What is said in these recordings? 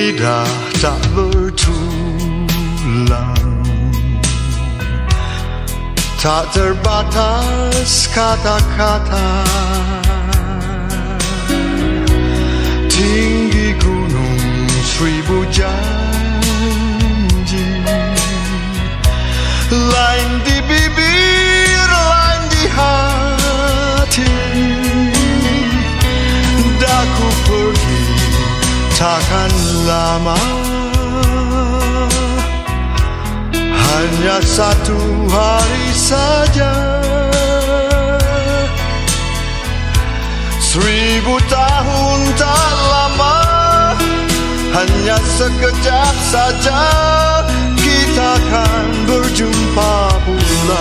lidah tak bertulang, tak terbatas kata-kata. Tinggi gunung seribu janji, lain di bibir, lain di hati. Dah ku pergi takkan lama, hanya satu hari saja. 1000 tahun tak lama, hanya sekejap saja kita akan berjumpa pula.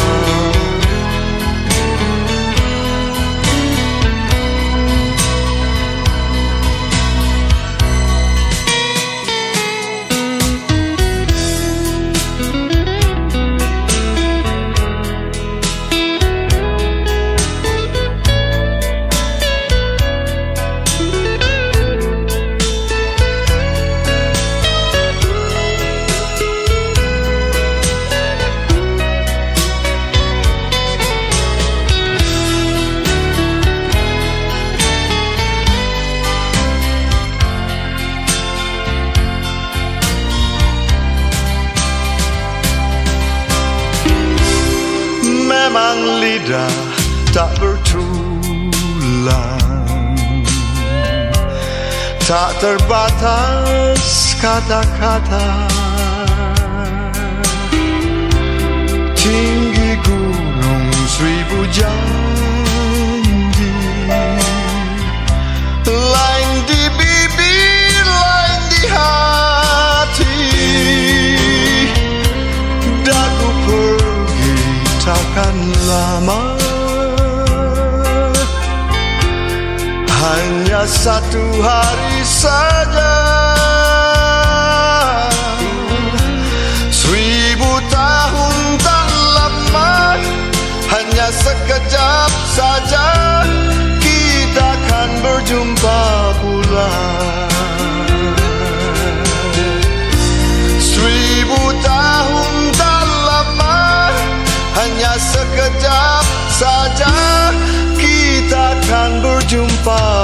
Memang lidah tak bertulang, tak terbatas kata-kata. Tinggi gunung seribu janji, lain di bibir, lain di hati. Dah ku pergi takkan lama, hanya satu hari saja. 1000 tahun tak lama, hanya sekejap saja kita akan berjumpa pula. 1000 tahun tak lama, hanya sekejap saja kita akan berjumpa